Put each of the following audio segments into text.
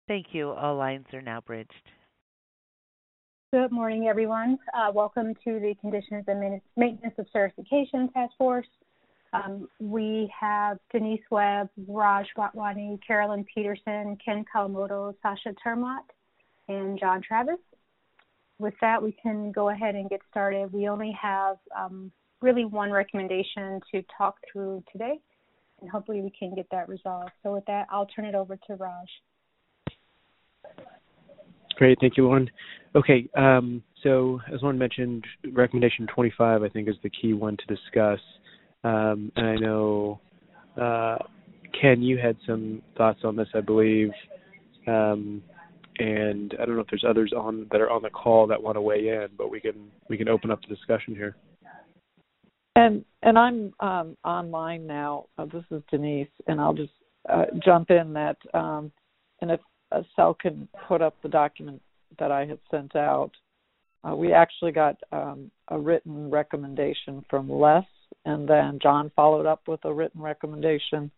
Thank you. All lines are now bridged. Good morning, everyone. Welcome to the Conditions and Maintenance of Certification Task Force. We have Denise Webb, Raj Watwani, Carolyn Peterson, Ken Kawamoto, Sasha Termott, and John Travis. With that, we can go ahead and get started. We only have really one recommendation to talk through today, and hopefully we can get that resolved. So with that, I'll turn it over to Raj. Great, thank you, Lauren. Okay, so as Lauren mentioned, recommendation 25, I think, is the key one to discuss. And I know, Ken, you had some thoughts on this, I believe. And I don't know if there's others that are on the call that want to weigh in, but we can open up the discussion here. And I'm online now. This is Denise, and I'll just jump in that, and if Sal can put up the document that I had sent out, we actually got a written recommendation from Les, and then John followed up with a written recommendation,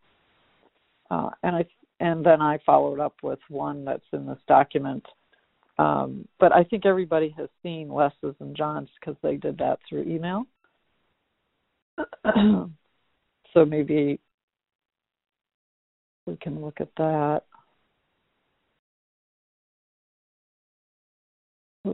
and then I followed up with one that's in this document. But I think everybody has seen Les's and John's because they did that through email. So maybe we can look at that. Oops.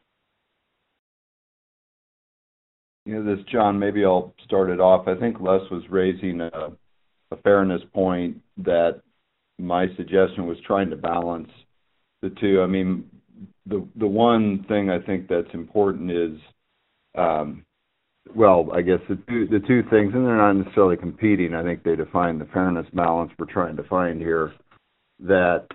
This, John, maybe I'll start it off. I think Les was raising a fairness point that my suggestion was trying to balance the two. I mean, the one thing I think that's important is, I guess the two things, and they're not necessarily competing. I think they define the fairness balance we're trying to find here, that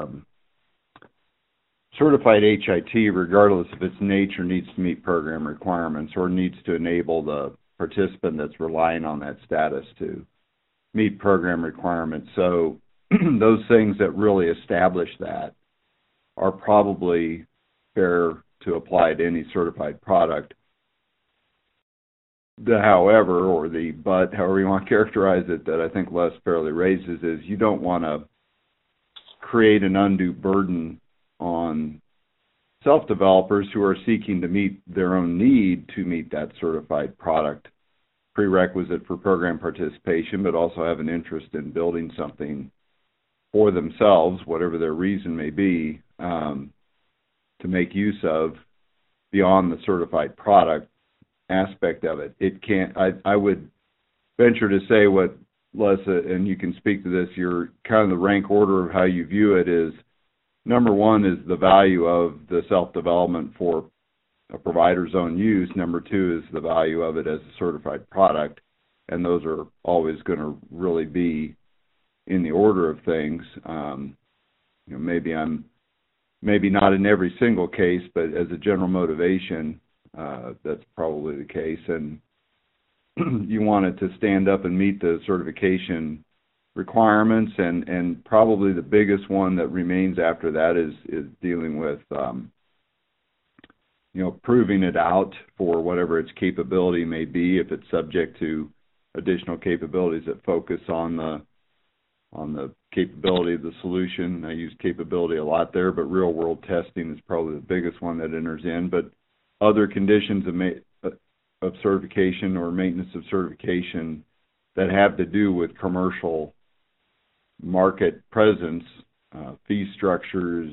certified HIT, regardless of its nature, needs to meet program requirements or needs to enable the participant that's relying on that status to meet program requirements. So those things that really establish that are probably fair to apply to any certified product. However you want to characterize it, that I think Les fairly raises, is you don't want to create an undue burden on self-developers who are seeking to meet their own need to meet that certified product prerequisite for program participation, but also have an interest in building something for themselves, whatever their reason may be, to make use of beyond the certified product aspect of it. I would venture to say what, Les, and you can speak to this, your kind of the rank order of how you view it is, number one is the value of the self-development for a provider's own use. Number two is the value of it as a certified product, and those are always going to really be in the order of things. Maybe not in every single case, but as a general motivation, that's probably the case. And you want it to stand up and meet the certification requirements, and probably the biggest one that remains after that is dealing with proving it out for whatever its capability may be, if it's subject to additional capabilities that focus on the capability of the solution. I use capability a lot there, but real world testing is probably the biggest one that enters in. But other conditions of certification or maintenance of certification that have to do with commercial market presence, fee structures,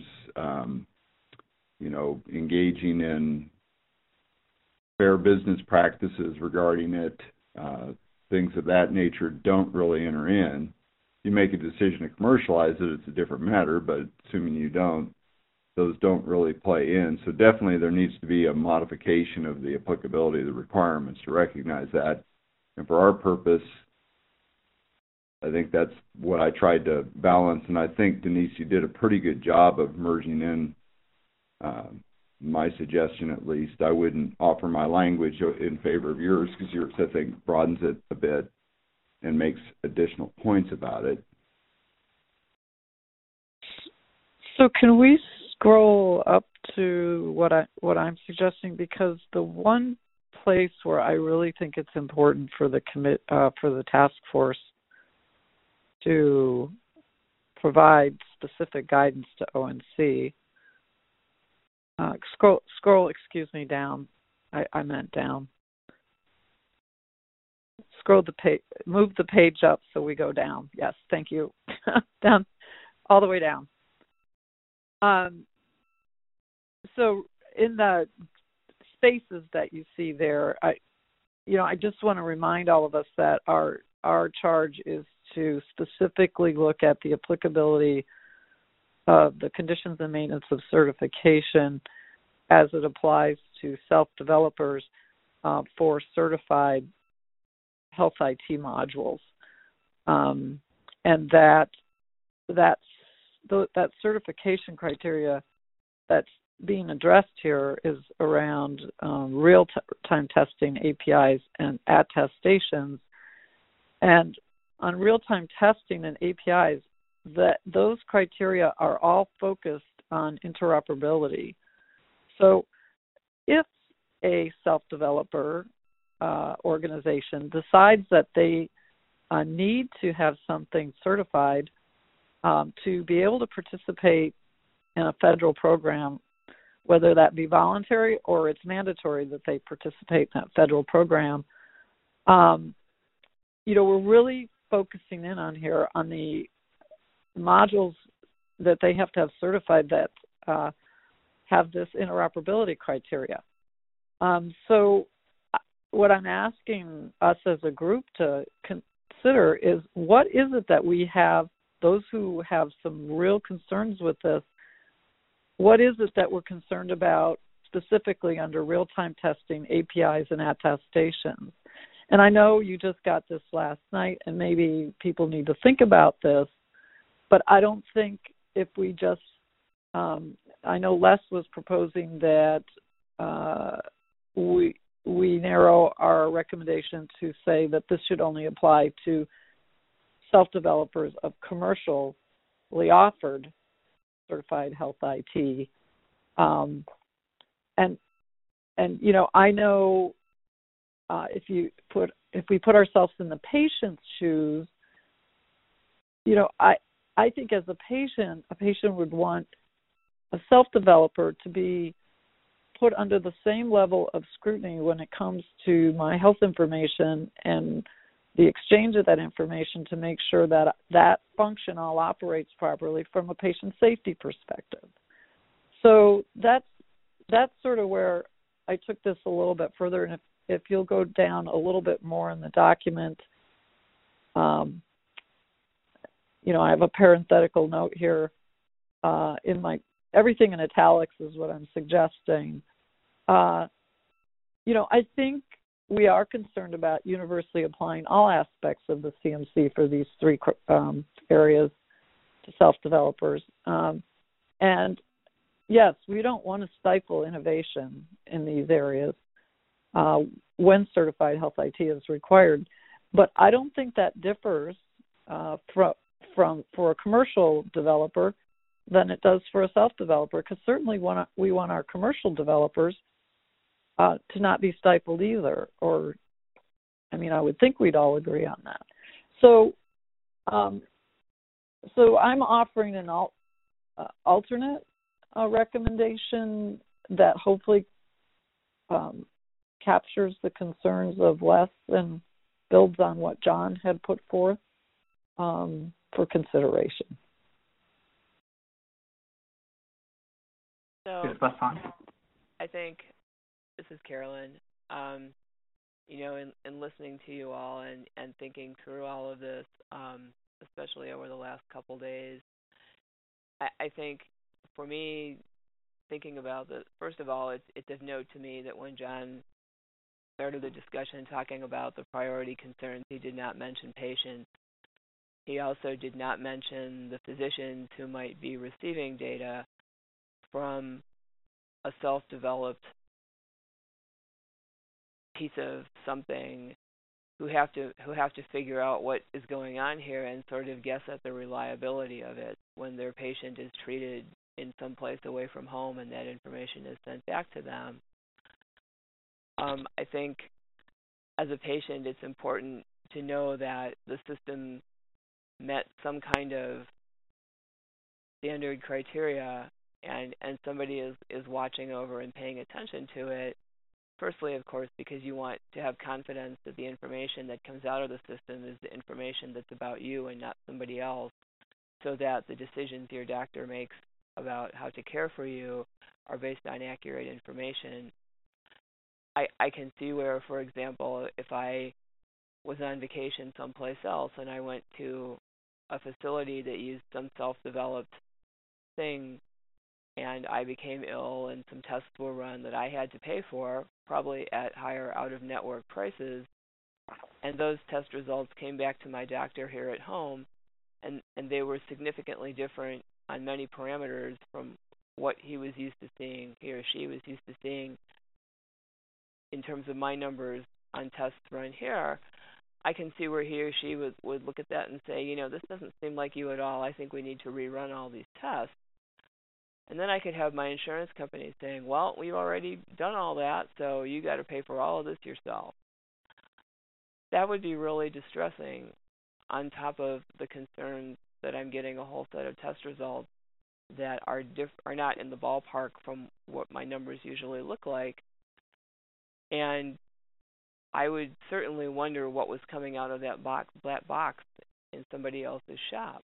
engaging in fair business practices regarding it, things of that nature don't really enter in. You make a decision to commercialize it, it's a different matter, but assuming you don't, those don't really play in. So definitely there needs to be a modification of the applicability of the requirements to recognize that. And for our purpose, I think that's what I tried to balance, and I think, Denise, you did a pretty good job of merging in my suggestion, at least. I wouldn't offer my language in favor of yours, because yours, I think, broadens it a bit and makes additional points about it. So can we scroll up to what I'm suggesting? Because the one place where I really think it's important for the task force to provide specific guidance to ONC. Scroll, excuse me, down. I meant down. Scroll the page, move the page up so we go down. Yes, thank you. Down, all the way down. So in the spaces that you see there, I just want to remind all of us that our charge is to specifically look at the applicability of the conditions and maintenance of certification as it applies to self-developers for certified health IT modules, and that certification criteria that's being addressed here is around real-time testing, APIs, and attestations. And on real-time testing and APIs, those criteria are all focused on interoperability. So if a self-developer organization decides that they need to have something certified to be able to participate in a federal program, whether that be voluntary or it's mandatory that they participate in that federal program, we're really focusing in on here on the modules that they have to have certified that have this interoperability criteria. So what I'm asking us as a group to consider is, what is it that we have, those who have some real concerns with this, what is it that we're concerned about specifically under real-time testing, APIs, and attestations? And I know you just got this last night, and maybe people need to think about this, but I don't think if we just, I know Les was proposing that we narrow our recommendation to say that this should only apply to self-developers of commercially offered certified health IT. And I know if we put ourselves in the patient's shoes, I think as a patient would want a self-developer to be put under the same level of scrutiny when it comes to my health information and the exchange of that information to make sure that that function all operates properly from a patient safety perspective. So that's sort of where I took this a little bit further. And if you'll go down a little bit more in the document, I have a parenthetical note here in my, everything in italics is what I'm suggesting. I think we are concerned about universally applying all aspects of the CMC for these three areas to self-developers. And yes, we don't want to stifle innovation in these areas when certified health IT is required. But I don't think that differs for a commercial developer than it does for a self-developer, because certainly we want our commercial developers to not be stifled either. I would think we'd all agree on that. So I'm offering an alternate recommendation that hopefully captures the concerns of Les and builds on what John had put forth for consideration. So I think, this is Carolyn, in listening to you all and thinking through all of this, especially over the last couple days, I think for me, thinking about this, first of all, it's of note to me that when John started the discussion talking about the priority concerns, he did not mention patients. He also did not mention the physicians who might be receiving data from a self-developed piece of something, who have to figure out what is going on here and sort of guess at the reliability of it when their patient is treated in some place away from home and that information is sent back to them. I think as a patient, it's important to know that the system met some kind of standard criteria and somebody is watching over and paying attention to it, firstly, of course, because you want to have confidence that the information that comes out of the system is the information that's about you and not somebody else, so that the decisions your doctor makes about how to care for you are based on accurate information. I can see where, for example, if I was on vacation someplace else and I went to a facility that used some self-developed thing and I became ill and some tests were run that I had to pay for, probably at higher out-of-network prices, and those test results came back to my doctor here at home, and they were significantly different on many parameters from what he was used to seeing, he or she was used to seeing in terms of my numbers on tests run here, I can see where he or she would look at that and say, this doesn't seem like you at all. I think we need to rerun all these tests. And then I could have my insurance company saying, well, we've already done all that, so you got to pay for all of this yourself. That would be really distressing, on top of the concerns that I'm getting a whole set of test results that are not in the ballpark from what my numbers usually look like. And I would certainly wonder what was coming out of that black box in somebody else's shop.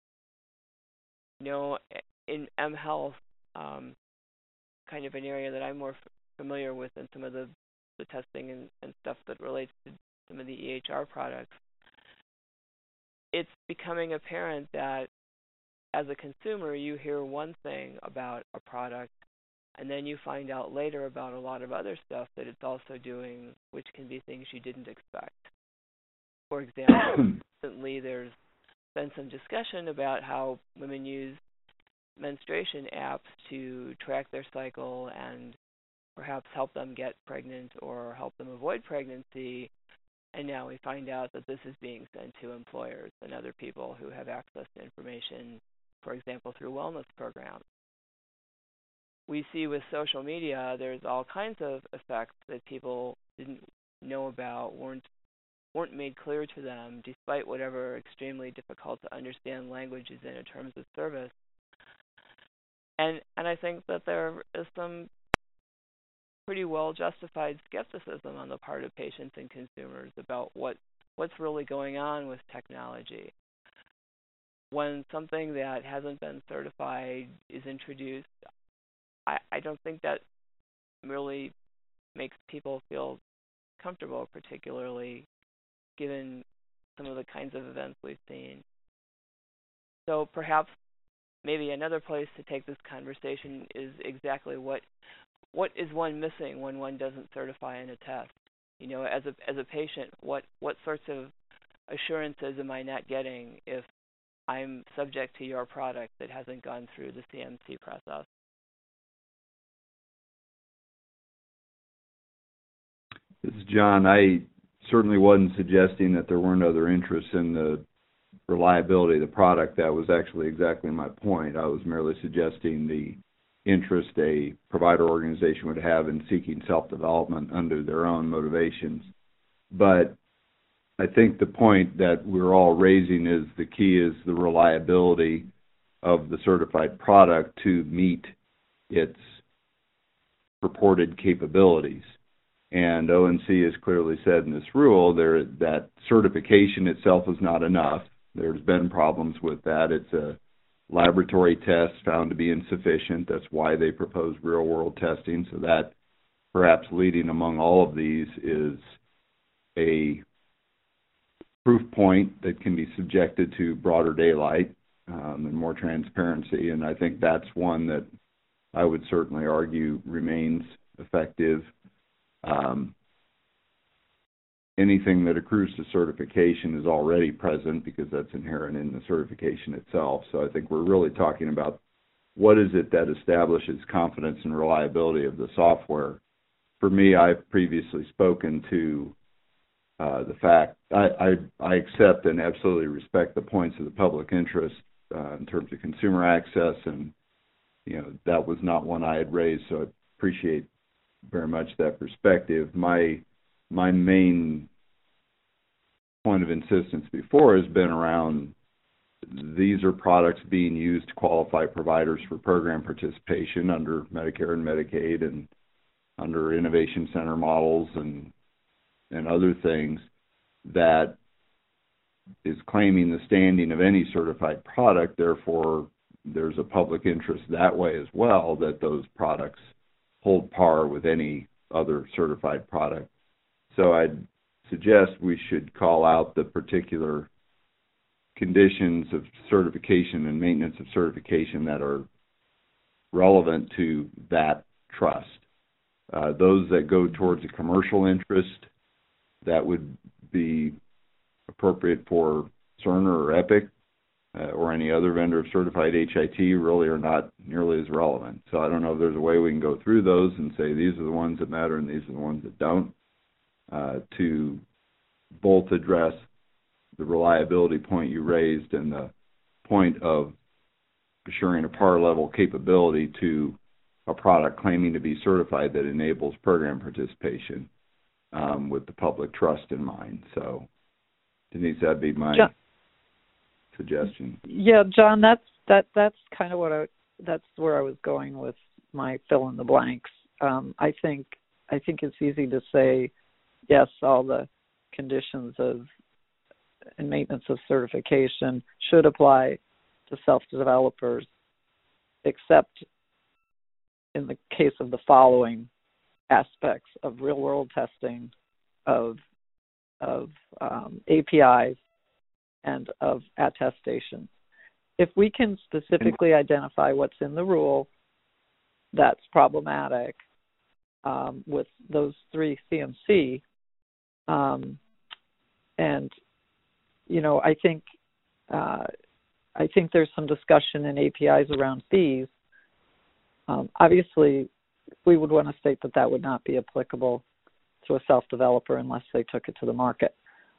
In mHealth, kind of an area that I'm more familiar with than some of the testing and stuff that relates to some of the EHR products, it's becoming apparent that as a consumer, you hear one thing about a product, and then you find out later about a lot of other stuff that it's also doing, which can be things you didn't expect. For example, recently there's been some discussion about how women use menstruation apps to track their cycle and perhaps help them get pregnant or help them avoid pregnancy. And now we find out that this is being sent to employers and other people who have access to information, for example, through wellness programs. We see with social media, there's all kinds of effects that people didn't know about, weren't made clear to them, despite whatever extremely difficult to understand language is in terms of service. And I think that there is some pretty well justified skepticism on the part of patients and consumers about what's really going on with technology. When something that hasn't been certified is introduced, I don't think that really makes people feel comfortable, particularly given some of the kinds of events we've seen. So perhaps maybe another place to take this conversation is exactly what is one missing when one doesn't certify in a test? As a patient, what sorts of assurances am I not getting if I'm subject to your product that hasn't gone through the CMC process? This is John. I certainly wasn't suggesting that there weren't other interests in the reliability of the product. That was actually exactly my point. I was merely suggesting the interest a provider organization would have in seeking self-development under their own motivations. But I think the point that we're all raising is the key is the reliability of the certified product to meet its purported capabilities. And ONC has clearly said in this rule that certification itself is not enough. There's been problems with that. It's a laboratory test found to be insufficient. That's why they propose real-world testing. So that perhaps leading among all of these is a proof point that can be subjected to broader daylight and more transparency. And I think that's one that I would certainly argue remains effective. Anything that accrues to certification is already present because that's inherent in the certification itself. So I think we're really talking about what is it that establishes confidence and reliability of the software. For me, I've previously spoken to the fact I accept and absolutely respect the points of the public interest in terms of consumer access, and that was not one I had raised, so I appreciate very much that perspective. My main point of insistence before has been around these are products being used to qualify providers for program participation under Medicare and Medicaid and under innovation center models and other things, that is claiming the standing of any certified product. Therefore, there's a public interest that way as well, that those products hold par with any other certified product. So I'd suggest we should call out the particular conditions of certification and maintenance of certification that are relevant to that trust. Those that go towards a commercial interest, that would be appropriate for Cerner or Epic or any other vendor of certified HIT, really are not nearly as relevant. So I don't know if there's a way we can go through those and say these are the ones that matter and these are the ones that don't, to both address the reliability point you raised and the point of assuring a par level capability to a product claiming to be certified that enables program participation with the public trust in mind. So, Denise, that'd be my suggestion. Yeah, John, that's kind of that's where I was going with my fill in the blanks. I think it's easy to say yes, all the conditions of and maintenance of certification should apply to self-developers, except in the case of the following aspects of real-world testing, of APIs, and of attestation. If we can specifically identify what's in the rule that's problematic with those three CMC, and I think there's some discussion in APIs around fees. Obviously, we would want to state that would not be applicable to a self-developer unless they took it to the market.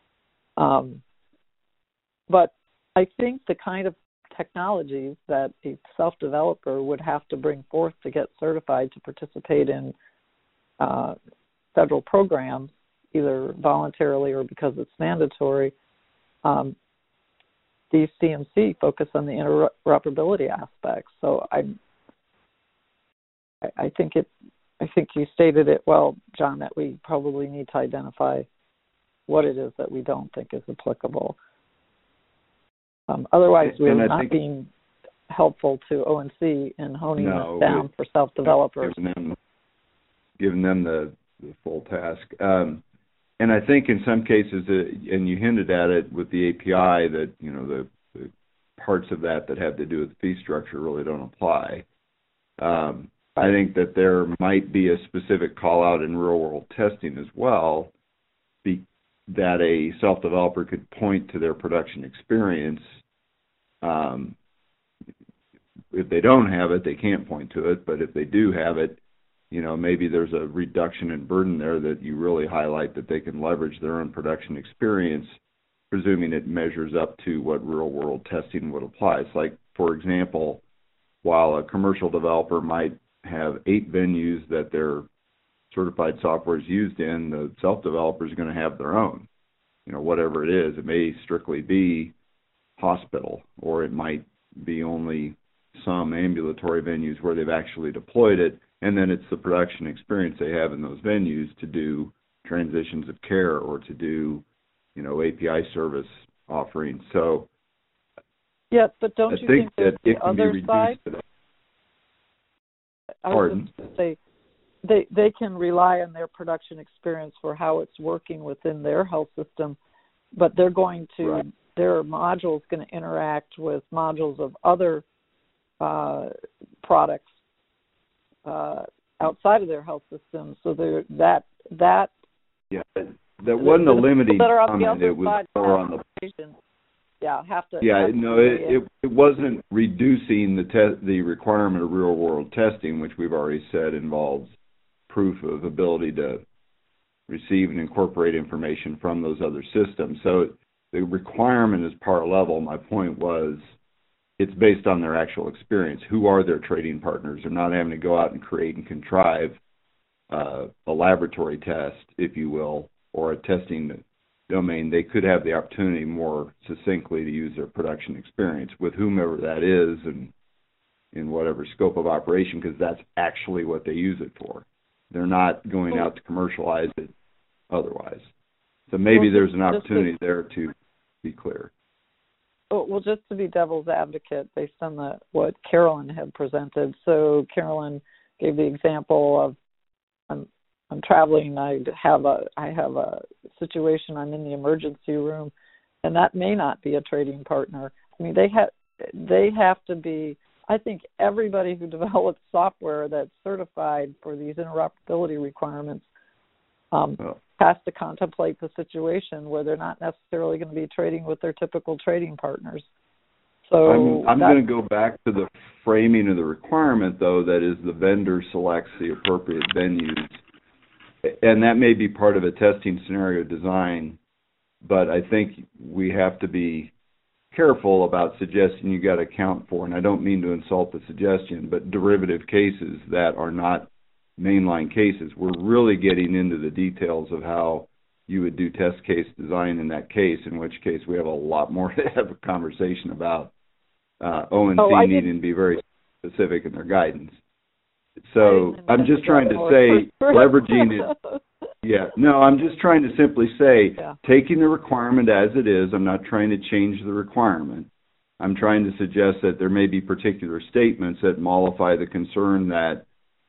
But I think the kind of technologies that a self-developer would have to bring forth to get certified to participate in federal programs, either voluntarily or because it's mandatory, these CMC focus on the interoperability aspects. So I think you stated it well, John, that we probably need to identify what it is that we don't think is applicable. Otherwise, we're not being helpful to ONC in honing this down for self-developers. Giving them the full task. And I think in some cases, and you hinted at it with the API, that the parts of that have to do with the fee structure really don't apply. I think that there might be a specific call out in real world testing as well, that a self-developer could point to their production experience. If they don't have it, they can't point to it, but if they do have it, maybe there's a reduction in burden there that you really highlight that they can leverage their own production experience, presuming it measures up to what real-world testing would apply. It's like, for example, while a commercial developer might have 8 venues that their certified software is used in, the self-developer is going to have their own. Whatever it is, it may strictly be hospital, or it might be only some ambulatory venues where they've actually deployed it, and then it's the production experience they have in those venues to do transitions of care or to do, API service offerings. So, yeah, but don't you think that the it can other be side? Pardon? I was going to say they can rely on their production experience for how it's working within their health system, but they're going to right. Their module is going to interact with modules of other products outside of their health system. So that wasn't a limiting comment. It was more on the patient. It wasn't reducing the requirement of real world testing, which we've already said involves proof of ability to receive and incorporate information from those other systems. So the requirement is par level. My point was, it's based on their actual experience. Who are their trading partners? They're not having to go out and create and contrive a laboratory test, if you will, or a testing domain, they could have the opportunity more succinctly to use their production experience with whomever that is and in whatever scope of operation, because that's actually what they use it for. They're not going out to commercialize it otherwise. So maybe there's an opportunity there to be clear. Well, just to be devil's advocate, based on what Carolyn had presented. So Carolyn gave the example of I'm traveling. I have a situation. I'm in the emergency room, and that may not be a trading partner. I mean, they have to be. I think everybody who develops software that's certified for these interoperability requirements has to contemplate the situation where they're not necessarily going to be trading with their typical trading partners. So I'm going to go back to the framing of the requirement, though, that is the vendor selects the appropriate venues. And that may be part of a testing scenario design, but I think we have to be careful about suggesting you got to account for, and I don't mean to insult the suggestion, but derivative cases that are not mainline cases. We're really getting into the details of how you would do test case design in that case, in which case we have a lot more to have a conversation about ONC needing to be very specific in their guidance. So I'm just trying to say leveraging it. Yeah, no, I'm just trying to simply say taking the requirement as it is. I'm not trying to change the requirement. I'm trying to suggest that there may be particular statements that mollify the concern that,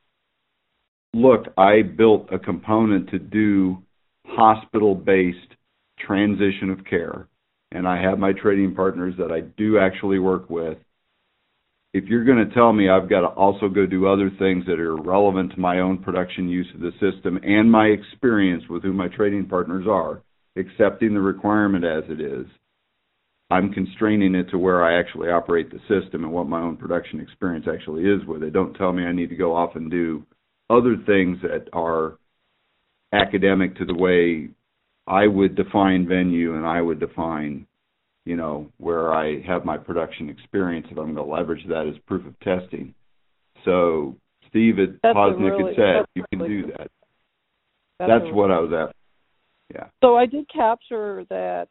look, I built a component to do hospital-based transition of care, and I have my trading partners that I do actually work with. If you're going to tell me I've got to also go do other things that are relevant to my own production use of the system and my experience with who my trading partners are, accepting the requirement as it is, I'm constraining it to where I actually operate the system and what my own production experience actually is with it. Don't tell me I need to go off and do other things that are academic to the way I would define venue and I would define, you know, where I have my production experience, if I'm going to leverage that as proof of testing. So Steve at Posnick had said you can do that. That's what I was after. Yeah. So I did capture that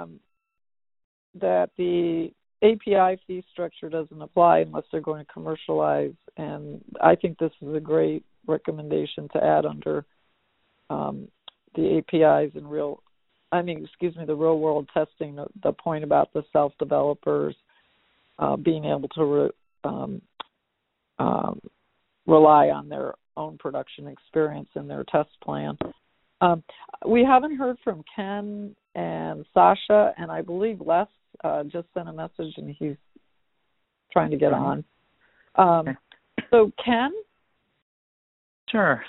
that the API fee structure doesn't apply unless they're going to commercialize, and I think this is a great recommendation to add under the APIs and the real world testing, the point about the self-developers being able to rely on their own production experience in their test plan. We haven't heard from Ken and Sasha, and I believe Les just sent a message and he's trying to get on. So Ken? Sure.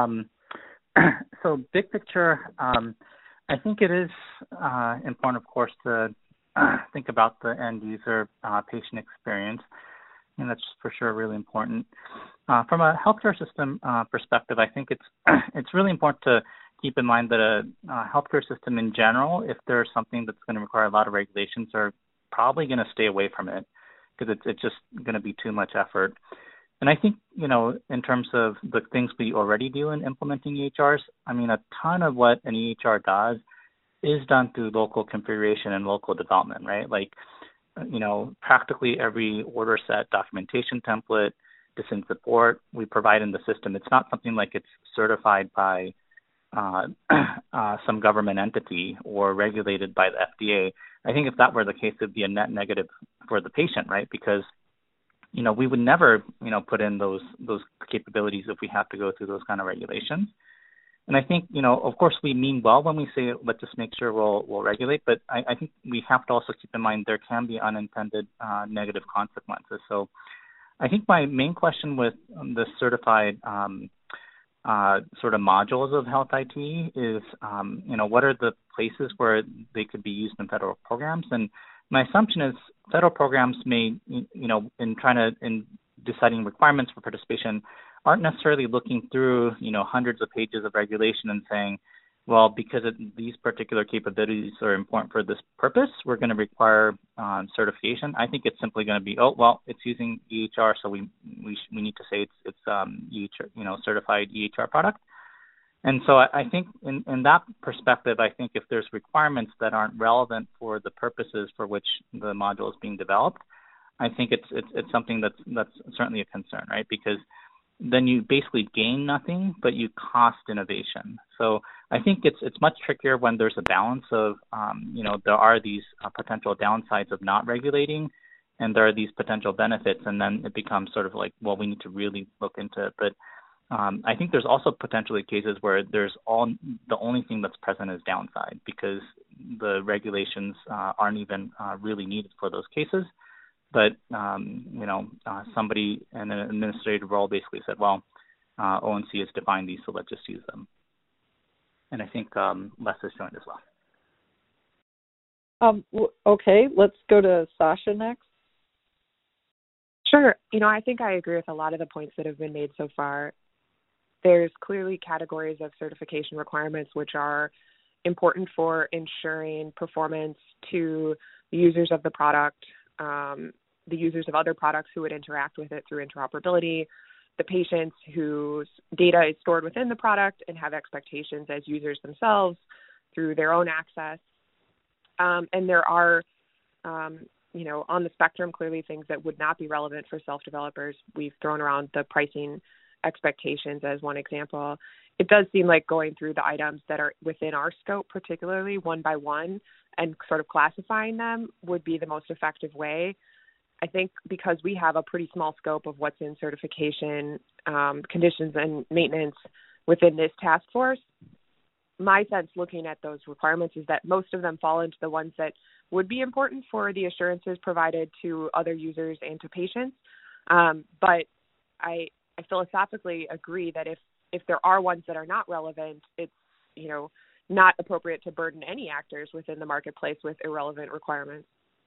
So big picture, I think it is important, of course, to think about the end user patient experience, and that's for sure really important. From a healthcare system perspective, I think it's really important to keep in mind that a healthcare system in general, if there's something that's going to require a lot of regulations, are probably going to stay away from it because it's just going to be too much effort. And I think, you know, in terms of the things we already do in implementing EHRs, I mean, a ton of what an EHR does is done through local configuration and local development, right? Like, you know, practically every order set, documentation template, decision support we provide in the system. It's not something like it's certified by some government entity or regulated by the FDA. I think if that were the case, it would be a net negative for the patient, right? Because, you know, we would never, you know, put in those capabilities if we have to go through those kind of regulations. And I think, you know, of course, we mean well when we say, let's just make sure we'll regulate, but I think we have to also keep in mind there can be unintended negative consequences. So I think my main question with the certified sort of modules of health IT is, you know, what are the places where they could be used in federal programs? And my assumption is federal programs may, you know, in deciding requirements for participation, aren't necessarily looking through, you know, hundreds of pages of regulation and saying, well, because these particular capabilities are important for this purpose, we're going to require certification. I think it's simply going to be, oh, well, it's using EHR, so we need to say it's EHR, you know, certified EHR product. And so I think in that perspective, I think if there's requirements that aren't relevant for the purposes for which the module is being developed, I think it's something that's certainly a concern, right? Because then you basically gain nothing, but you cost innovation. So I think it's much trickier when there's a balance of, there are these potential downsides of not regulating, and there are these potential benefits, and then it becomes sort of like, well, we need to really look into it. But I think there's also potentially cases where the only thing that's present is downside, because the regulations aren't even really needed for those cases. But somebody in an administrative role basically said, well, ONC has defined these, so let's just use them. And I think Les has joined as well. Okay, let's go to Sasha next. Sure. I think I agree with a lot of the points that have been made so far. There's clearly categories of certification requirements which are important for ensuring performance to the users of the product, the users of other products who would interact with it through interoperability, the patients whose data is stored within the product and have expectations as users themselves through their own access. And there are, on the spectrum, clearly things that would not be relevant for self-developers. We've thrown around the pricing expectations as one example. It does seem like going through the items that are within our scope, particularly one by one, and sort of classifying them would be the most effective way. I think because we have a pretty small scope of what's in certification, conditions and maintenance within this task force, my sense looking at those requirements is that most of them fall into the ones that would be important for the assurances provided to other users and to patients. But I philosophically agree that if there are ones that are not relevant, it's, not appropriate to burden any actors within the marketplace with irrelevant requirements.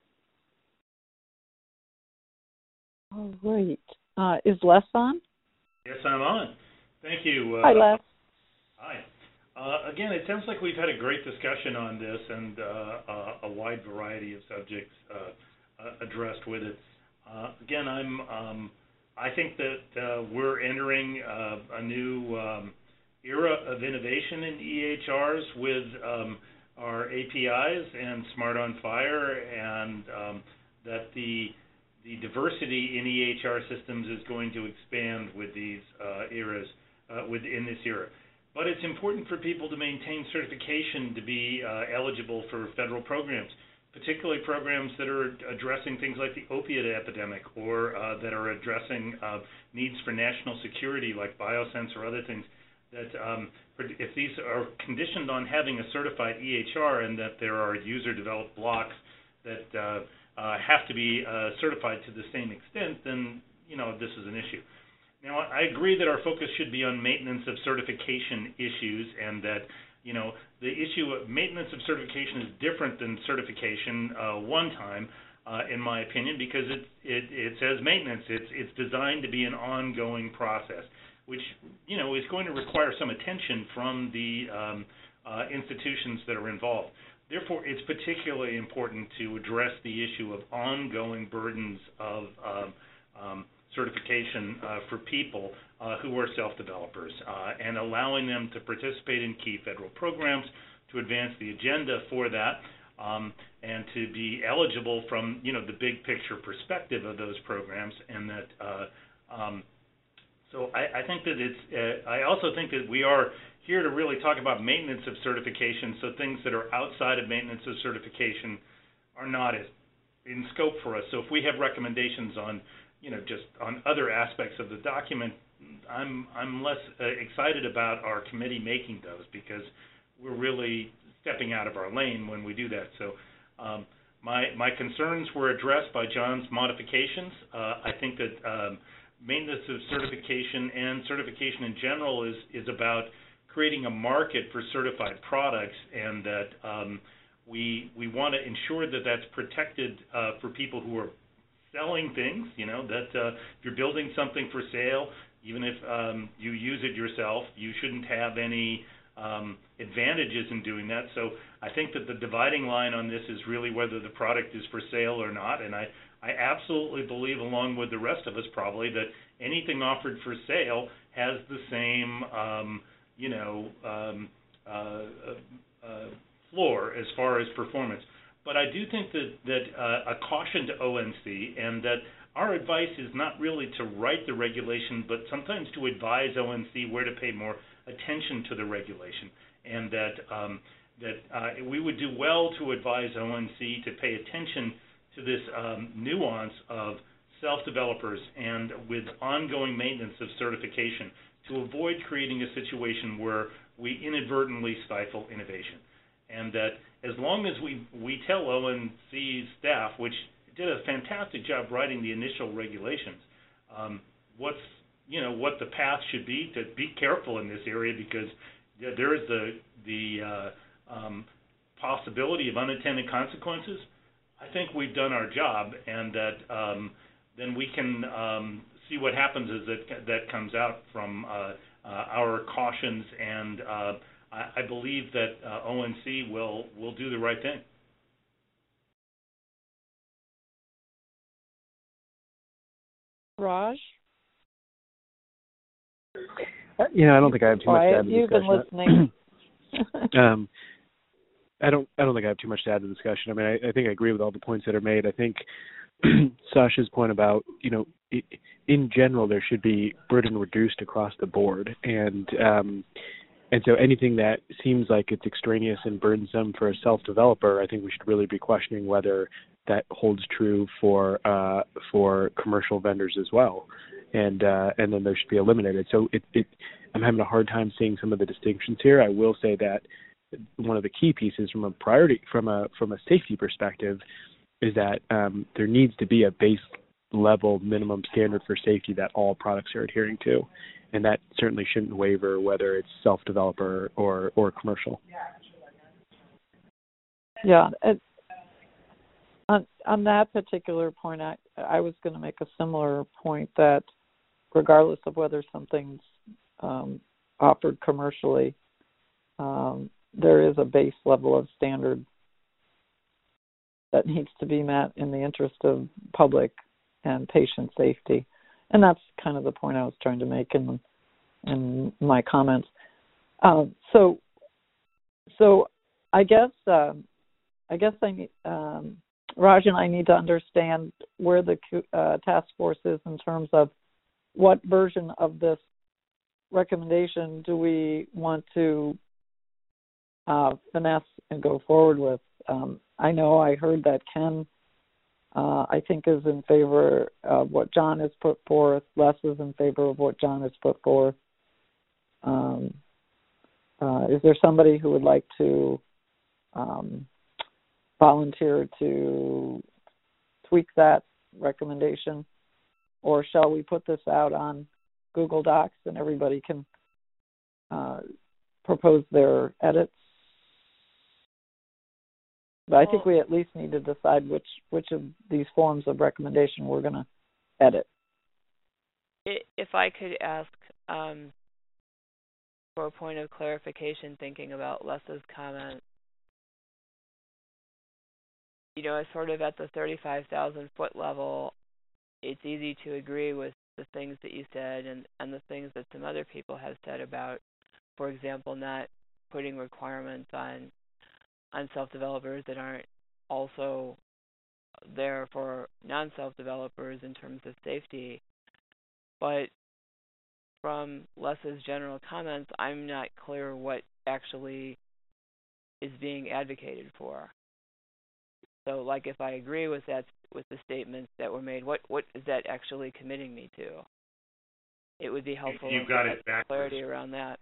All right. Is Les on? Yes, I'm on. Thank you. Hi, Les. Hi. Again, it sounds like we've had a great discussion on this and a wide variety of subjects addressed with it. Again, I think that we're entering a new era of innovation in EHRs with our APIs and Smart on Fire, and that the diversity in EHR systems is going to expand with these eras, in this era. But it's important for people to maintain certification to be eligible for federal programs, particularly programs that are addressing things like the opiate epidemic, or that are addressing needs for national security like BioSense or other things. That if these are conditioned on having a certified EHR and that there are user-developed blocks that have to be certified to the same extent, then this is an issue. Now, I agree that our focus should be on maintenance of certification issues, and that the issue of maintenance of certification is different than certification one time, in my opinion, because it says maintenance. It's designed to be an ongoing process, which is going to require some attention from the institutions that are involved. Therefore, it's particularly important to address the issue of ongoing burdens of certification for people who are self-developers, and allowing them to participate in key federal programs to advance the agenda for that, and to be eligible from the big picture perspective of those programs. And that so I think that I also think that we are here to really talk about maintenance of certification, so things that are outside of maintenance of certification are not as in scope for us. So if we have recommendations on, just on other aspects of the document, I'm less excited about our committee making those, because we're really stepping out of our lane when we do that. So my concerns were addressed by John's modifications. I think that maintenance of certification and certification in general is about creating a market for certified products, and that we want to ensure that that's protected for people who are selling things, that if you're building something for sale, even if you use it yourself, you shouldn't have any advantages in doing that. So I think that the dividing line on this is really whether the product is for sale or not, and I absolutely believe, along with the rest of us probably, that anything offered for sale has the same floor as far as performance. But I do think that a caution to ONC, and that our advice is not really to write the regulation, but sometimes to advise ONC where to pay more attention to the regulation, and that we would do well to advise ONC to pay attention to this nuance of self-developers and with ongoing maintenance of certification to avoid creating a situation where we inadvertently stifle innovation. And that as long as we tell ONC's staff, which did a fantastic job writing the initial regulations, what the path should be, to be careful in this area, because there is the possibility of unintended consequences. I think we've done our job, and that then we can see what happens as that comes out from our cautions, and I believe that ONC will do the right thing. Raj? I don't think I have too much to add to the You've been discussion. listening. I don't think I have too much to add to the discussion. I mean, I think I agree with all the points that are made. I think Sasha's point about, in general, there should be burden reduced across the board, and so anything that seems like it's extraneous and burdensome for a self-developer, I think we should really be questioning whether that holds true for commercial vendors as well, and then they should be eliminated. So I'm having a hard time seeing some of the distinctions here. I will say that one of the key pieces from a safety perspective is that there needs to be a base level minimum standard for safety that all products are adhering to, and that certainly shouldn't waver whether it's self-developer or commercial. Yeah. On that particular point, I was going to make a similar point that regardless of whether something's offered commercially, there is a base level of standard that needs to be met in the interest of public and patient safety. And that's kind of the point I was trying to make in my comments. So I guess I need, Raj and I need to understand where the task force is in terms of what version of this recommendation do we want to finesse and go forward with. I know I heard that Ken, I think, is in favor of what John has put forth. Les is in favor of what John has put forth. Is there somebody who would like to volunteer to tweak that recommendation? Or shall we put this out on Google Docs and everybody can propose their edits? But I think we at least need to decide which of these forms of recommendation we're going to edit. If I could ask for a point of clarification, thinking about Les's comment, sort of at the 35,000-foot level, it's easy to agree with the things that you said and the things that some other people have said about, for example, not putting requirements on self-developers that aren't also there for non-self-developers in terms of safety. But from Les's general comments, I'm not clear what actually is being advocated for. So, like, if I agree with that, with the statements that were made, what is that actually committing me to? It would be helpful if you got it backwards. Clarity around that.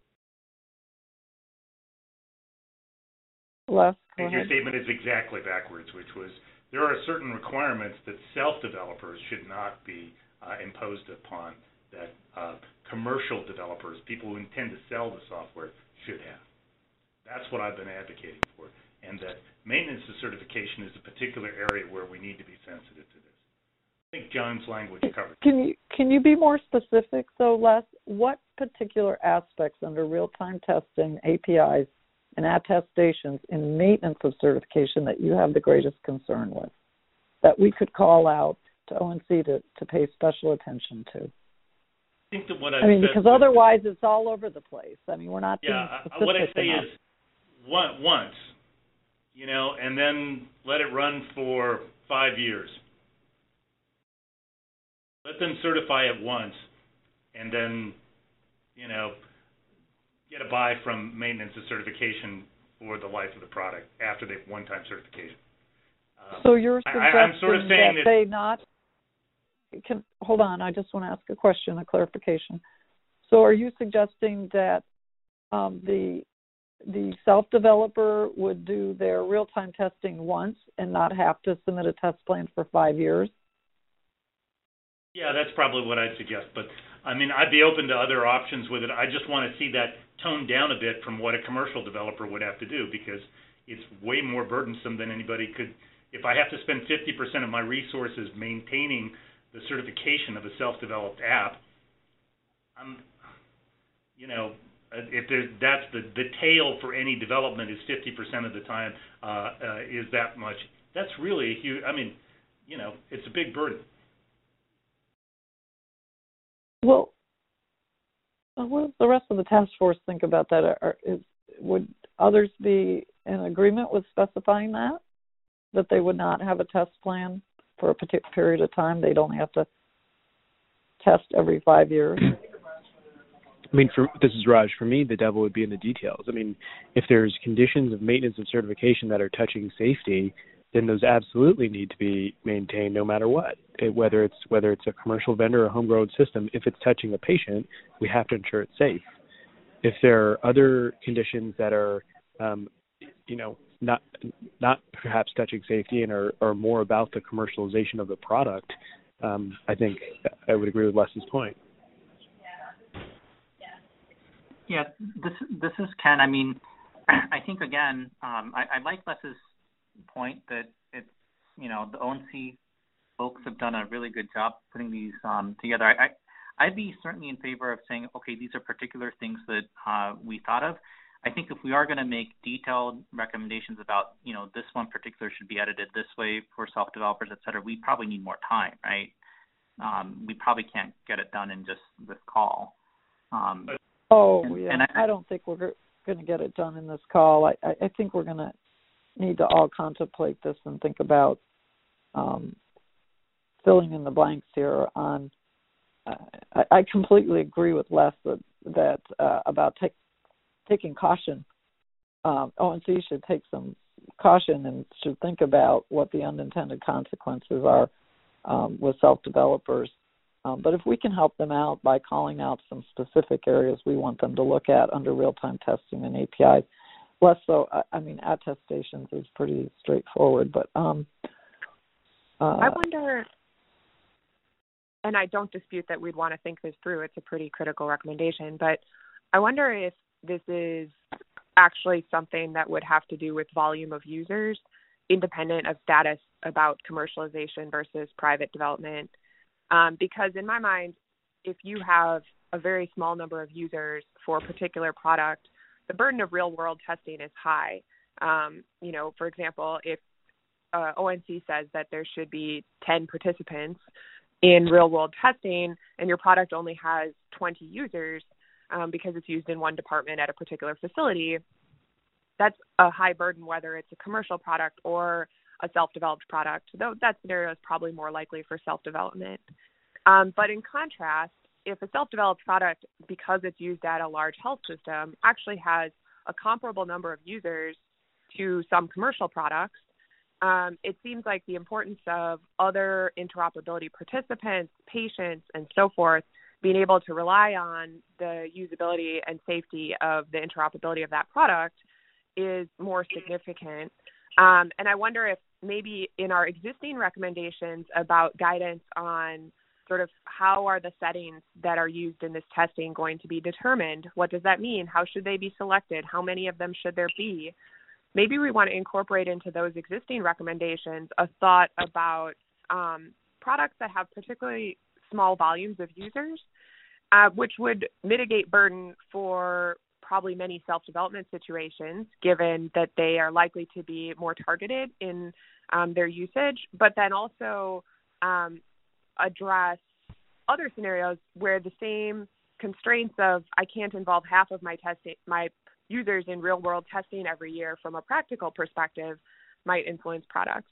Les, your statement is exactly backwards, which was there are certain requirements that self-developers should not be imposed upon that commercial developers, people who intend to sell the software, should have. That's what I've been advocating for, and that maintenance of certification is a particular area where we need to be sensitive to this. I think John's language covers it. Can you be more specific, though, Les? What particular aspects under real-time testing, APIs, and attestations in maintenance of certification that you have the greatest concern with, that we could call out to ONC to pay special attention to? think that what I've I mean, said, because otherwise it's all over the place. I mean, we're not being specific what I say enough. is once, and then let it run for 5 years. Let them certify it once, and then, get a buy from maintenance and certification for the life of the product after the one-time certification. So you're suggesting I'm sort of saying that they not can hold on. I just want to ask a question, a clarification. So are you suggesting that the self-developer would do their real-time testing once and not have to submit a test plan for 5 years? Yeah, that's probably what I'd suggest. But, I mean, I'd be open to other options with it. I just want to see that toned down a bit from what a commercial developer would have to do, because it's way more burdensome than anybody could. If I have to spend 50% of my resources maintaining the certification of a self-developed app, that's the tail for any development is 50% of the time is that much. That's really a huge. I mean, it's a big burden. Well, what does the rest of the task force think about that? Would others be in agreement with specifying that they would not have a test plan for a particular period of time? They'd only have to test every 5 years? I mean, this is Raj. For me, the devil would be in the details. I mean, if there's conditions of maintenance and certification that are touching safety, then those absolutely need to be maintained no matter what. Whether it's a commercial vendor or a homegrown system, if it's touching a patient, we have to ensure it's safe. If there are other conditions that are, not perhaps touching safety and are more about the commercialization of the product, I think I would agree with Les's point. Yeah, this is Ken. I mean, I think again, I like Les's point that it's the ONC folks have done a really good job putting these together. I'd be certainly in favor of saying, okay, these are particular things that we thought of. I think if we are going to make detailed recommendations about, this one particular should be edited this way for self-developers, et cetera, we probably need more time, right? We probably can't get it done in just this call. I don't think we're going to get it done in this call. I think we're going to need to all contemplate this and think about filling in the blanks here on. I completely agree with Les that about taking caution. ONC should take some caution and should think about what the unintended consequences are with self-developers. But if we can help them out by calling out some specific areas we want them to look at under real-time testing and API, less so, attestations is pretty straightforward. But I wonder, and I don't dispute that we'd want to think this through. It's a pretty critical recommendation. But I wonder if this is actually something that would have to do with volume of users, independent of status about commercialization versus private development. Because in my mind, if you have a very small number of users for a particular product, the burden of real-world testing is high. For example, if ONC says that there should be 10 participants in real-world testing and your product only has 20 users because it's used in one department at a particular facility, that's a high burden whether it's a commercial product or a self-developed product, though that scenario is probably more likely for self-development. But in contrast, if a self-developed product, because it's used at a large health system, actually has a comparable number of users to some commercial products, it seems like the importance of other interoperability participants, patients, and so forth, being able to rely on the usability and safety of the interoperability of that product is more significant. And I wonder if maybe in our existing recommendations about guidance on sort of how are the settings that are used in this testing going to be determined? What does that mean? How should they be selected? How many of them should there be? Maybe we want to incorporate into those existing recommendations a thought about products that have particularly small volumes of users, which would mitigate burden for probably many self-development situations, given that they are likely to be more targeted in their usage, but then also address other scenarios where the same constraints of I can't involve half of my users in real world testing every year from a practical perspective might influence products.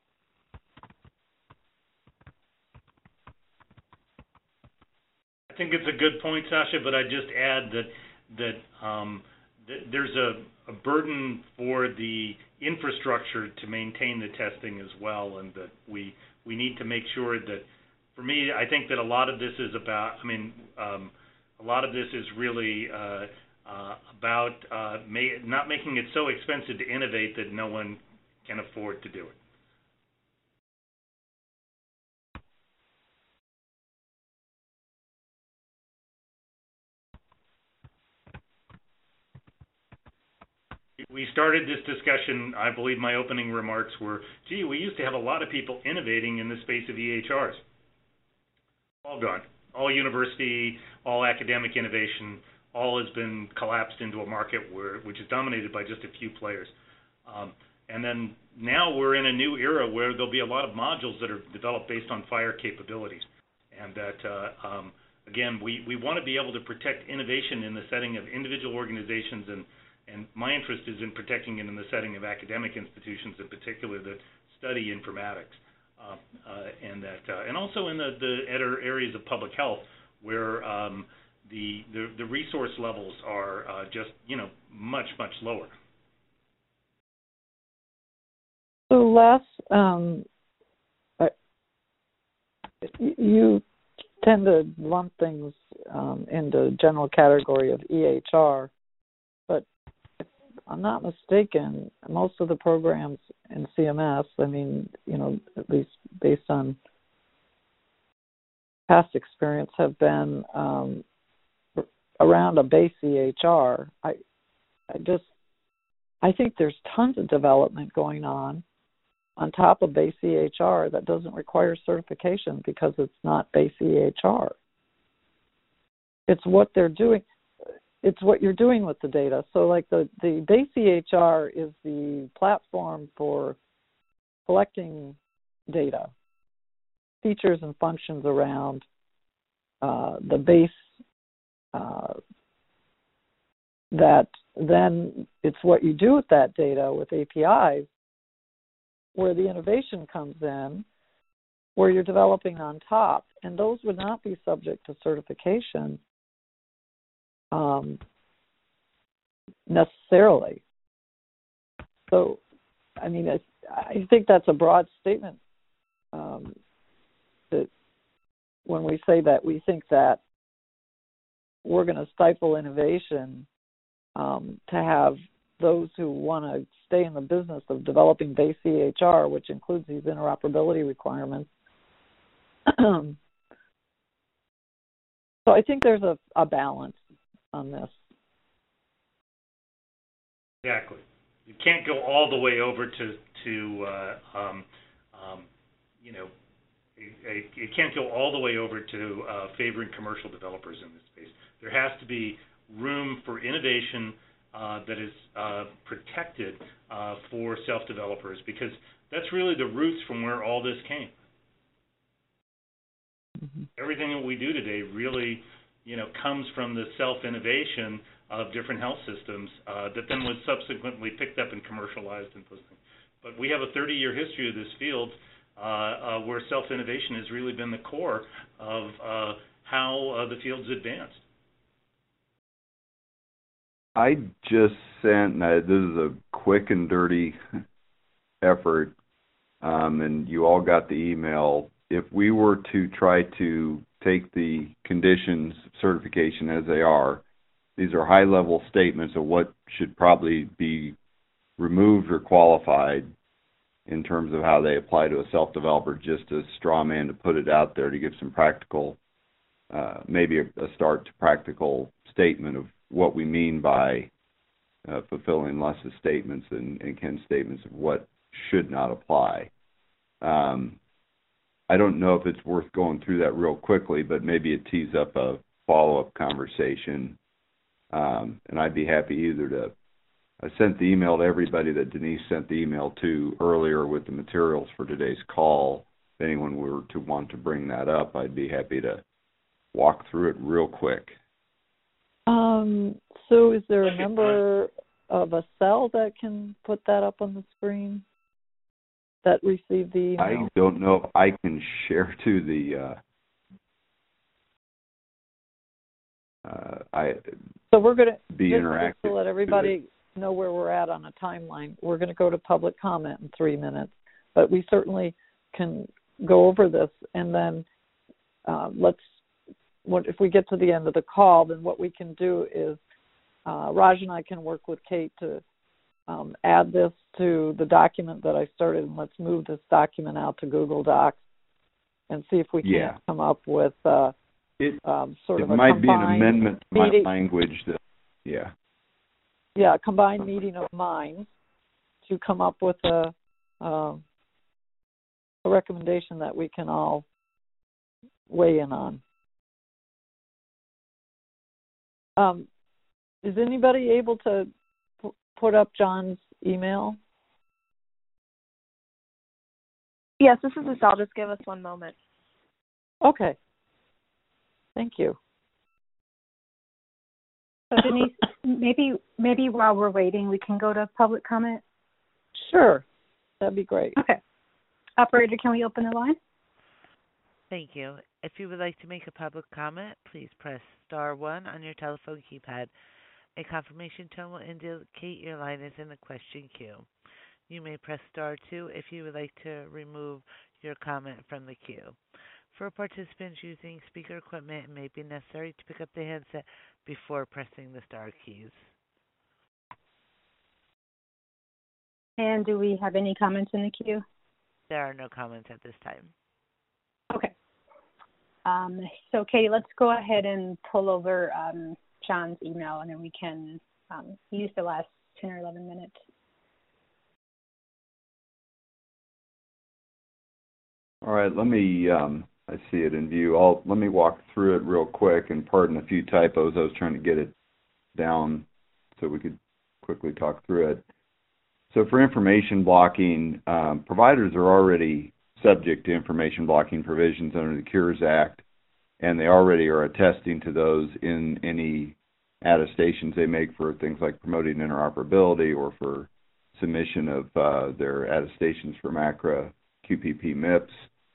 I think it's a good point, Sasha, but I'd just add that there's a burden for the infrastructure to maintain the testing as well, and that we need to make sure that, for me, I think that a lot of this is about, a lot of this is really about not making it so expensive to innovate that no one can afford to do it. We started this discussion, I believe my opening remarks were, gee, we used to have a lot of people innovating in the space of EHRs. All gone. All university, all academic innovation, all has been collapsed into a market which is dominated by just a few players. And then now we're in a new era where there'll be a lot of modules that are developed based on FHIR capabilities. And that, again, we want to be able to protect innovation in the setting of individual organizations, and my interest is in protecting it in the setting of academic institutions in particular that study informatics. And also in the areas of public health where the resource levels are just, much lower. So you tend to lump things into general category of EHR, but if I'm not mistaken, most of the programs in CMS, at least based on past experience, have been around a base EHR. I think there's tons of development going on top of base EHR that doesn't require certification because it's not base EHR. It's what they're doing. It's what you're doing with the data. So like the base EHR is the platform for collecting data, features and functions around the base, that then it's what you do with that data with APIs where the innovation comes in, where you're developing on top, and those would not be subject to certification necessarily. So, I think that's a broad statement that when we say that we think that we're going to stifle innovation to have those who want to stay in the business of developing base EHR, which includes these interoperability requirements. So I think there's a balance on this. Exactly. You can't go all the way over it can't go all the way over to favoring commercial developers in this space. There has to be room for innovation that is protected for self-developers, because that's really the roots from where all this came. Mm-hmm. Everything that we do today really, comes from the self-innovation of different health systems that then was subsequently picked up and commercialized and those things. But we have a 30-year history of this field where self-innovation has really been the core of how the field's advanced. I just sent, this is a quick and dirty effort, and you all got the email. If we were to try to take the conditions of certification as they are, these are high-level statements of what should probably be removed or qualified in terms of how they apply to a self-developer, just a straw man to put it out there to give some practical, maybe a start to practical statement of what we mean by fulfilling Les's statements and Ken's statements of what should not apply. I don't know if it's worth going through that real quickly, but maybe it tees up a follow-up conversation. And I'd be happy either to, I sent the email to everybody that Denise sent the email to earlier with the materials for today's call. If anyone were to want to bring that up, I'd be happy to walk through it real quick. So is there a member of a cell that can put that up on the screen that received the email? I don't know if I can share to the so we're going to be interactive to let everybody know where we're at on a timeline. We're going to go to public comment in 3 minutes, but we certainly can go over this, and then if we get to the end of the call, then what we can do is Raj and I can work with Kate to add this to the document that I started, and let's move this document out to Google Docs and see if we can come up with sort of a might be an combined amendment to meeting. my language that, a combined meeting of minds to come up with a recommendation that we can all weigh in on. Is anybody able to put up John's email? Yes, this is Estelle. Just give us 1 moment. Okay. Thank you. So Denise, maybe while we're waiting, we can go to public comment. Sure, that'd be great. Okay. Operator, can we open the line? Thank you. If you would like to make a public comment, please press star 1 on your telephone keypad. A confirmation tone will indicate your line is in the question queue. You may press star 2 if you would like to remove your comment from the queue. For participants using speaker equipment, it may be necessary to pick up the handset before pressing the star keys. And do we have any comments in the queue? There are no comments at this time. Okay. So, Katie, let's go ahead and pull over John's email, and then we can use the last 10 or 11 minutes. All right, let me, I see it in view. Let me walk through it real quick, and pardon a few typos. I was trying to get it down so we could quickly talk through it. So for information blocking, providers are already subject to information blocking provisions under the Cures Act, and they already are attesting to those in any attestations they make for things like promoting interoperability or for submission of their attestations for MACRA, QPP, MIPS.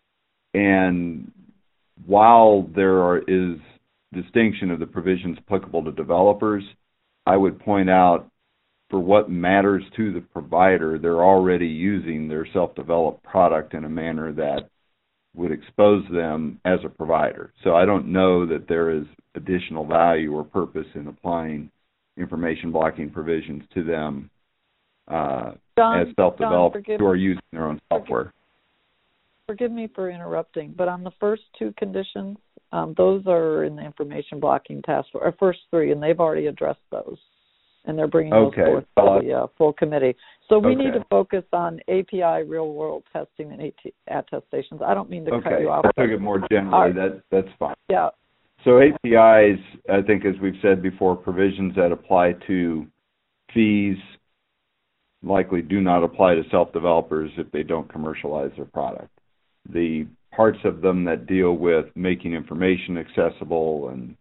And while there is distinction of the provisions applicable to developers, I would point out for what matters to the provider, they're already using their self-developed product in a manner that would expose them as a provider. So I don't know that there is additional value or purpose in applying information blocking provisions to them as self-developed who are using their own software. Forgive me for interrupting, but on the first 2 conditions, those are in the information blocking task force, or first 3, and they've already addressed those. And they're bringing those forth to the full committee. So we need to focus on API, real-world testing, and attestations. I don't mean to cut you off. I took it more generally. That's fine. Yeah. So APIs, I think, as we've said before, provisions that apply to fees likely do not apply to self-developers if they don't commercialize their product. The parts of them that deal with making information accessible and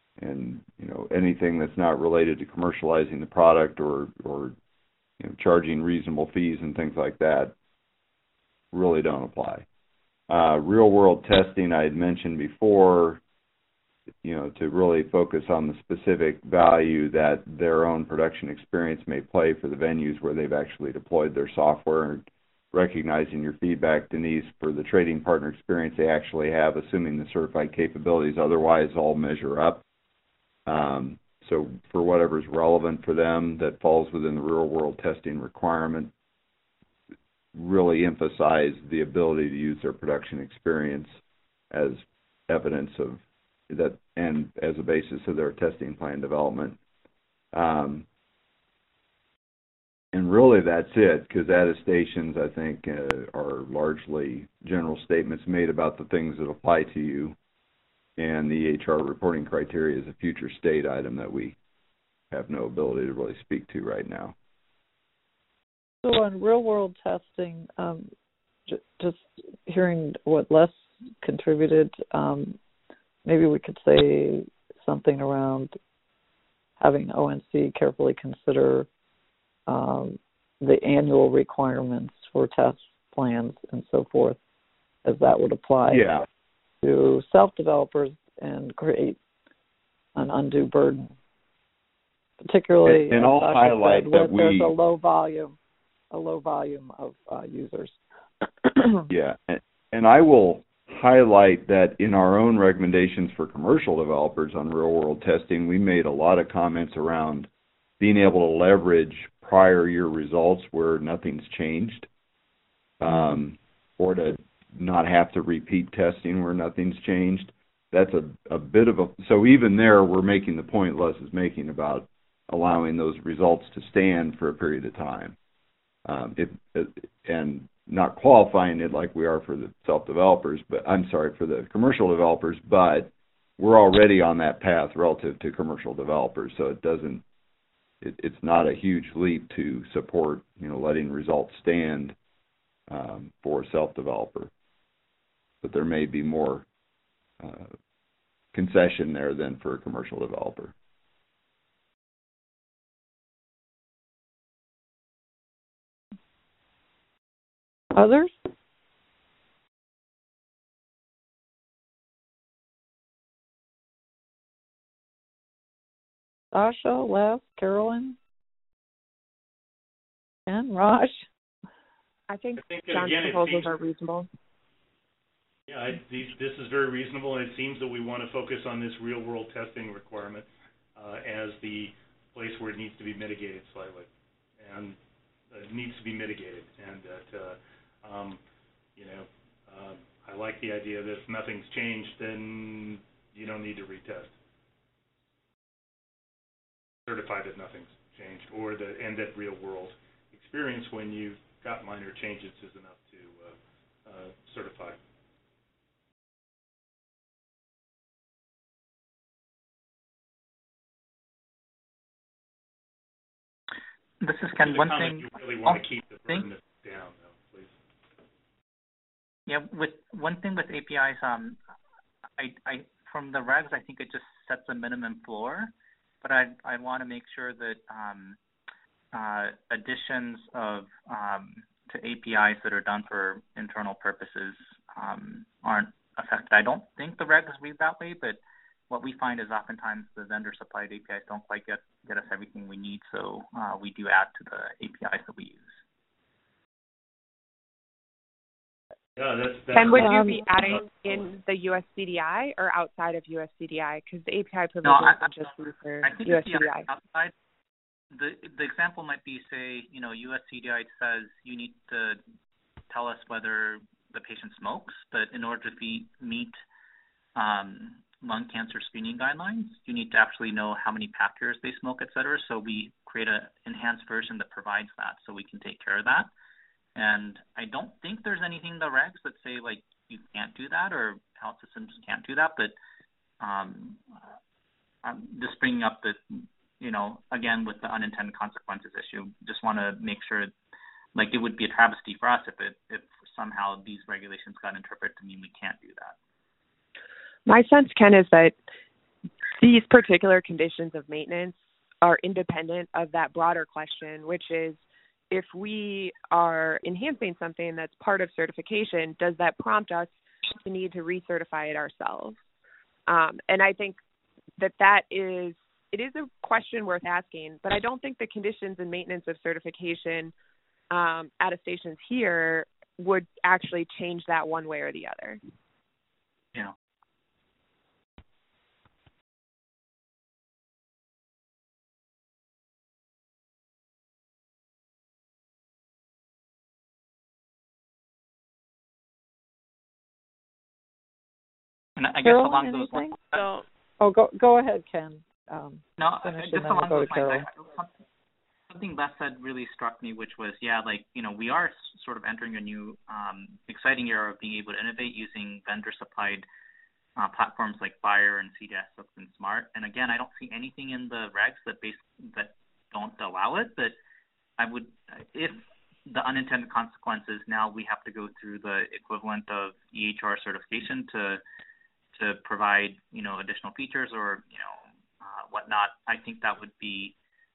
anything that's not related to commercializing the product or charging reasonable fees and things like that really don't apply. Real world testing I had mentioned before, to really focus on the specific value that their own production experience may play for the venues where they've actually deployed their software, and recognizing your feedback, Denise, for the trading partner experience they actually have, assuming the certified capabilities otherwise all measure up. So for whatever's relevant for them that falls within the real-world testing requirement, really emphasize the ability to use their production experience as evidence of that and as a basis of their testing plan development. And really that's it, because attestations, I think, are largely general statements made about the things that apply to you. And the HR reporting criteria is a future state item that we have no ability to really speak to right now. So on real-world testing, just hearing what Les contributed, maybe we could say something around having ONC carefully consider the annual requirements for test plans and so forth, as that would apply to self-developers and create an undue burden, particularly and I'll highlight said, that there's a low volume of users. Yeah, and I will highlight that in our own recommendations for commercial developers on real-world testing, we made a lot of comments around being able to leverage prior year results where nothing's changed, or to not have to repeat testing where nothing's changed. That's a bit of a, so even there we're making the point Les is making about allowing those results to stand for a period of time, and not qualifying it like we are for the self-developers, but I'm sorry, for the commercial developers, but we're already on that path relative to commercial developers, so it's not a huge leap to support, letting results stand for a self-developer. But there may be more concession there than for a commercial developer. Others? Sasha, Les, Carolyn, and Raj? I think John's proposals are reasonable. Yeah, this is very reasonable, and it seems that we want to focus on this real-world testing requirement as the place where it needs to be mitigated slightly, and it needs to be mitigated. And that, I like the idea that if nothing's changed, then you don't need to retest. Certify that nothing's changed, and that real-world experience when you've got minor changes is enough to certify. This is Ken. One thing you really want to keep the burden down, though, please. Yeah, with one thing with APIs, I from the regs, I think it just sets a minimum floor, but I want to make sure that additions of to APIs that are done for internal purposes aren't affected. I don't think the regs read that way, but what we find is oftentimes the vendor-supplied APIs don't quite get us everything we need, so we do add to the APIs that we use. Yeah, that's and would you be adding in the USCDI or outside of USCDI? Because the API provisions are just for USCDI. Outside, the example might be, say, USCDI says you need to tell us whether the patient smokes, but in order to meet lung cancer screening guidelines, you need to actually know how many pack years they smoke, et cetera. So we create an enhanced version that provides that, so we can take care of that. And I don't think there's anything in the regs that say, like, you can't do that or health systems can't do that. But I'm just bringing up that, again, with the unintended consequences issue, just want to make sure, like, it would be a travesty for us if somehow these regulations got interpreted to mean we can't do that. My sense, Ken, is that these particular conditions of maintenance are independent of that broader question, which is, if we are enhancing something that's part of certification, does that prompt us to need to recertify it ourselves? And I think it is a question worth asking, but I don't think the conditions and maintenance of certification attestations here would actually change that one way or the other. Yeah. And I guess along those lines. Go ahead, Ken. Just along those lines, something Les said really struck me, which was, we are sort of entering a new exciting era of being able to innovate using vendor-supplied platforms like Bayer and CDS and Smart. And again, I don't see anything in the regs that don't allow it. But I would, if the unintended consequences, now we have to go through the equivalent of EHR certification to to provide, additional features or, whatnot, I think that would be,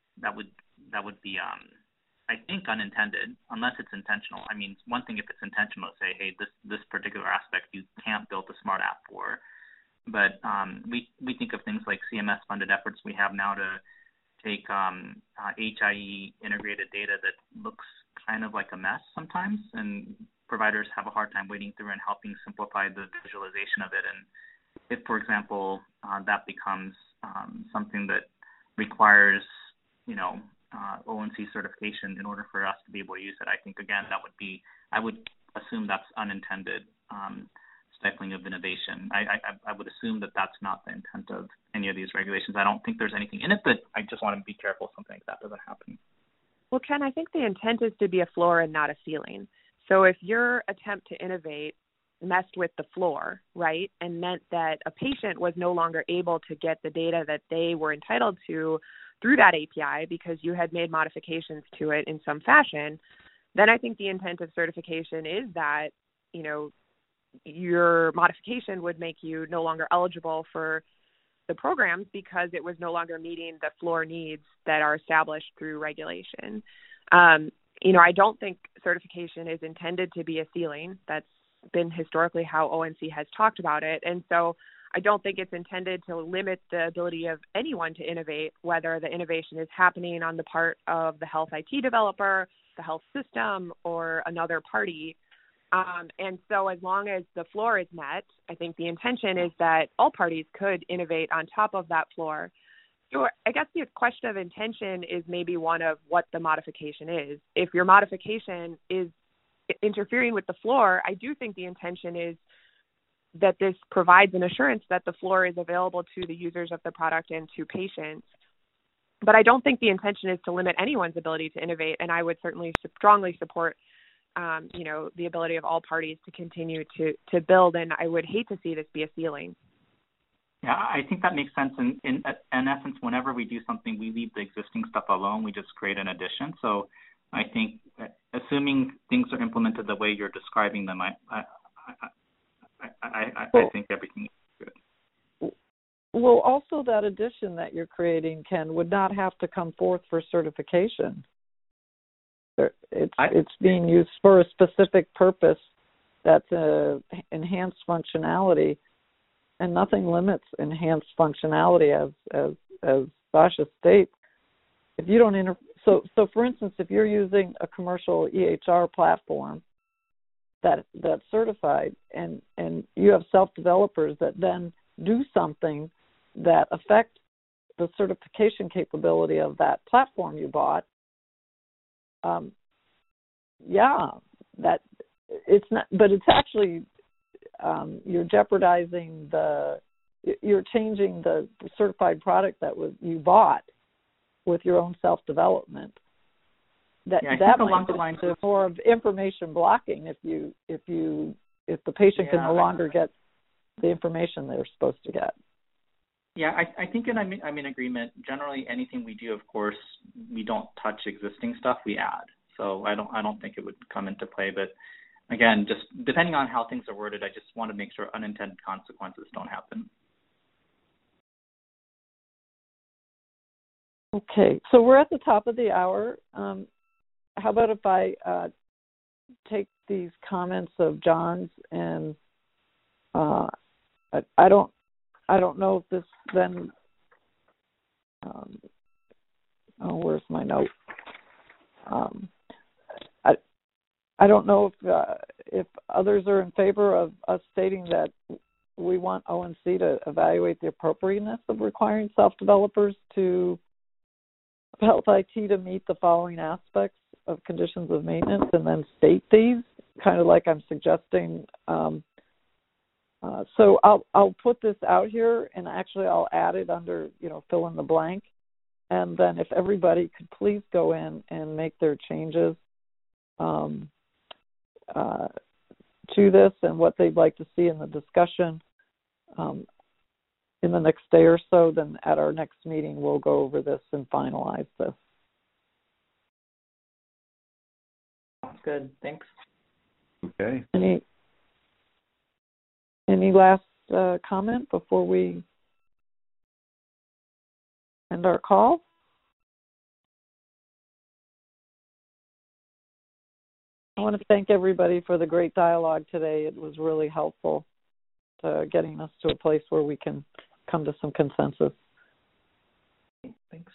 I think unintended, unless it's intentional. I mean, one thing if it's intentional to say, hey, this particular aspect you can't build a smart app for. But we think of things like CMS-funded efforts we have now to take HIE integrated data that looks kind of like a mess sometimes, and providers have a hard time wading through and helping simplify the visualization of it. And if, for example, that becomes something that requires, ONC certification in order for us to be able to use it, I think, again, I would assume that's unintended stifling of innovation. I would assume that that's not the intent of any of these regulations. I don't think there's anything in it, but I just want to be careful something like that doesn't happen. Well, Ken, I think the intent is to be a floor and not a ceiling. So if your attempt to innovate messed with the floor, right, and meant that a patient was no longer able to get the data that they were entitled to through that API because you had made modifications to it in some fashion, then I think the intent of certification is that, your modification would make you no longer eligible for the programs because it was no longer meeting the floor needs that are established through regulation. I don't think certification is intended to be a ceiling. That's been historically how ONC has talked about it. And so I don't think it's intended to limit the ability of anyone to innovate, whether the innovation is happening on the part of the health IT developer, the health system, or another party. And so as long as the floor is met, I think the intention is that all parties could innovate on top of that floor. So I guess the question of intention is maybe one of what the modification is. If your modification is interfering with the floor, I do think the intention is that this provides an assurance that the floor is available to the users of the product and to patients. But I don't think the intention is to limit anyone's ability to innovate, and I would certainly strongly support the ability of all parties to continue to build, and I would hate to see this be a ceiling. Yeah, I think that makes sense. In essence, whenever we do something, we leave the existing stuff alone. We just create an addition. So I think assuming things are implemented the way you're describing them, I think everything is good. Well, also that addition that you're creating, Ken, would not have to come forth for certification. It's being used for a specific purpose that's enhanced functionality, and nothing limits enhanced functionality as Sasha states. If you don't so for instance, if you're using a commercial EHR platform that's certified, and you have self-developers that then do something that affect the certification capability of that platform you bought, that it's not, but it's actually you're jeopardizing you're changing the certified product that you bought with your own self-development. That might be more of information blocking if the patient can no longer get the information they're supposed to get. Yeah, I think I'm in agreement. Generally, anything we do, of course, we don't touch existing stuff, we add. So I don't think it would come into play. But again, just depending on how things are worded, I just want to make sure unintended consequences don't happen. Okay, so we're at the top of the hour. How about if I take these comments of John's, and I don't know if this then. Where's my note? I don't know if others are in favor of us stating that we want ONC to evaluate the appropriateness of requiring self-developers to health IT to meet the following aspects of conditions of maintenance, and then state these, kind of like I'm suggesting. So I'll put this out here, and actually I'll add it under, fill in the blank. And then if everybody could please go in and make their changes to this and what they'd like to see in the discussion in the next day or so, then at our next meeting we'll go over this and finalize this. Sounds good. Thanks. Okay. Any last comment before we end our call? I want to thank everybody for the great dialogue today. It was really helpful to getting us to a place where we can come to some consensus. Thanks.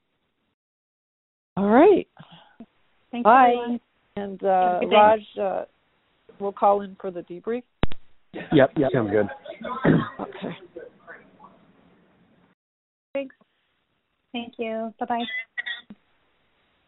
All right. Thanks, bye. Everyone. And Raj, we'll call in for the debrief. Yep, sounds good. Okay. Thanks. Thank you. Bye-bye.